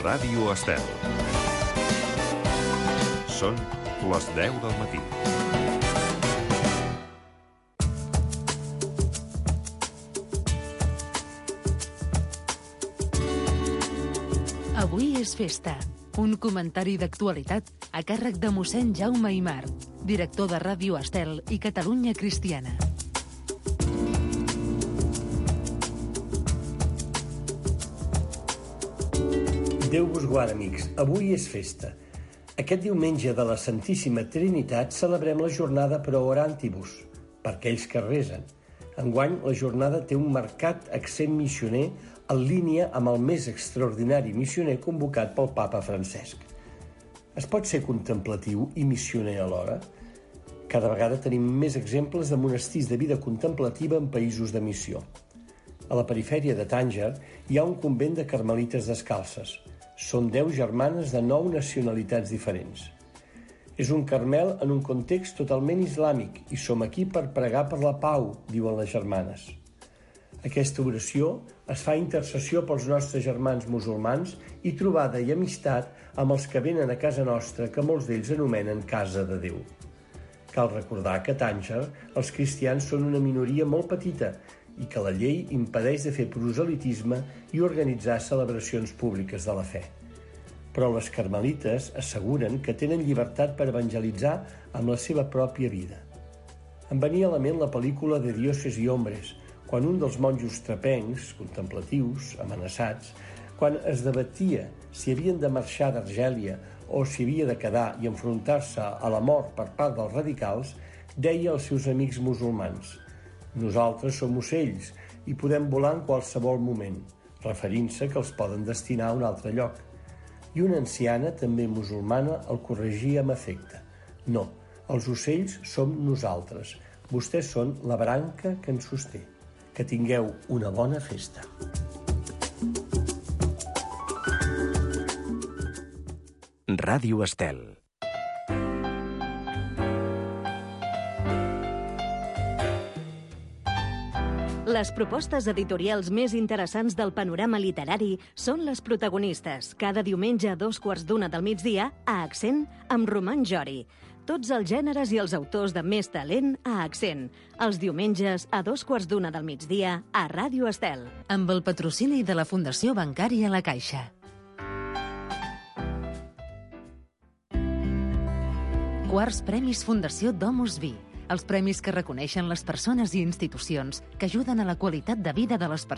Ràdio Estel. Són les 10 del matí. Avui és festa. Un comentari d'actualitat a càrrec de mossèn Jaume Aimar, director de Ràdio Estel i Catalunya Cristiana. Déu vos guard, amics. Avui és festa. Aquest diumenge de la Santíssima Trinitat celebrem la jornada Pro Orantibus, per aquells que resen. Enguany, la jornada té un marcat accent missioner en línia amb el més extraordinari missioner convocat pel papa Francesc. Es pot ser contemplatiu i missioner alhora? Cada vegada tenim més exemples de monestirs de vida contemplativa en països de missió. A la perifèria de Tànger hi ha un convent de carmelites descalces. Són 10 germanes de 9 nacionalitats diferents. És un Carmel en un context totalment islàmic i som aquí per pregar per la pau, diuen les germanes. Aquesta oració es fa intercessió pels nostres germans musulmans i trobada i amistat amb els que venen a casa nostra, que molts d'ells anomenen Casa de Déu. Cal recordar que a Tànger els cristians són una minoria molt petita i que la llei impedeix de fer proselitisme i organitzar celebracions públiques de la fe. Però les carmelites asseguren que tenen llibertat per evangelitzar amb la seva pròpia vida. Em venia a la ment la pel·lícula de Dioses i Hombres, quan un dels monjos trapencs, contemplatius, amenaçats, quan es debatia si havien de marxar d'Argèlia o si havia de quedar i enfrontar-se a la mort per part dels radicals, deia als seus amics musulmans: «Nosaltres som ocells i podem volar en qualsevol moment», referint-se que els poden destinar a un altre lloc. I una anciana, també musulmana, el corregia amb afecte. «No, els ocells som nosaltres. Vostès són la branca que ens sosté. Que tingueu una bona festa». Ràdio Estel. Les propostes editorials més interessants del panorama literari són les protagonistes, cada diumenge a 2:15 del migdia, a Accent, amb Roman Jori. Tots els gèneres i els autors de més talent a Accent. Els diumenges a 2:15 del migdia, a Ràdio Estel. Amb el patrocini de la Fundació Bancària La Caixa. Quarts Premis Fundació Domus Vi. Els premis que reconeixen les persones i institucions que ajuden a la qualitat de vida de les persones